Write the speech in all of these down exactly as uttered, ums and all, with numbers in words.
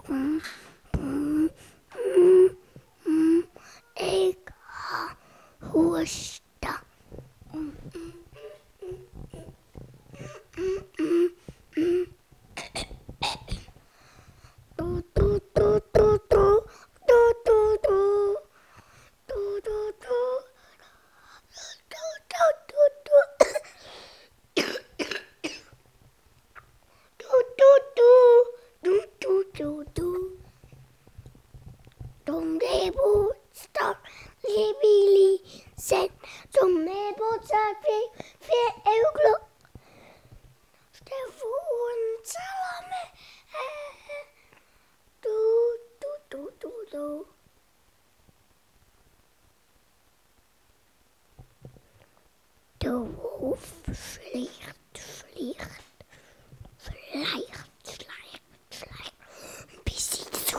Ik ga hoesten. Doe, doe, doe, doe, doe. Doe, doe, doe. Doe, doe, doe. Doe, doe, doe, doe. Doe, doe, doe. Doe, doe, doe, doe. Som leverpostej, levili sand. Som leverpostej fik fire ævler. Steffen salame. Du, du, du, du, du. De wolf vliegt, vliegt, vlijgt, slijgt, slijgt, bis hij zo.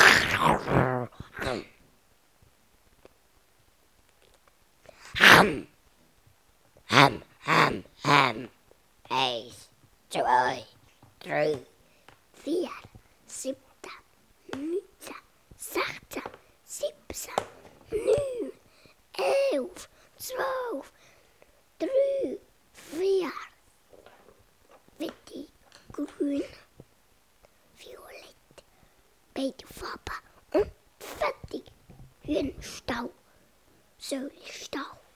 Ham, ham, ham, ham. Eén, twee, drie, vier, zeven, negen, zestien, zeventig, negen, elf, twaalf, drie, vier, wit, groen, violet, beide farben en vettig, hun stauw, zo stauw.